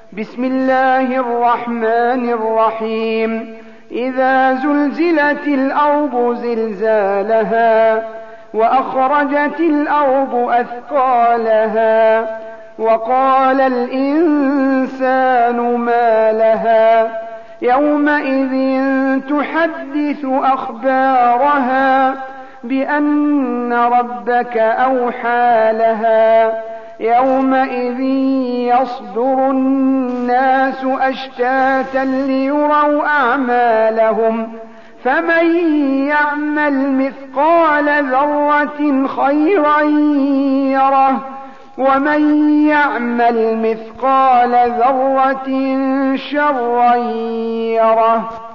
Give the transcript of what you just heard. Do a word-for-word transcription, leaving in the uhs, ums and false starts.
بسم الله الرحمن الرحيم إذا زلزلت الأرض زلزالها وأخرجت الأرض أثقالها وقال الإنسان ما لها يومئذ تحدث أخبارها بأن ربك أوحى لها يومئذ يصدر الناس أشتاتا ليروا أعمالهم فمن يعمل مثقال ذرة خيرا يره ومن يعمل مثقال ذرة شرا يره.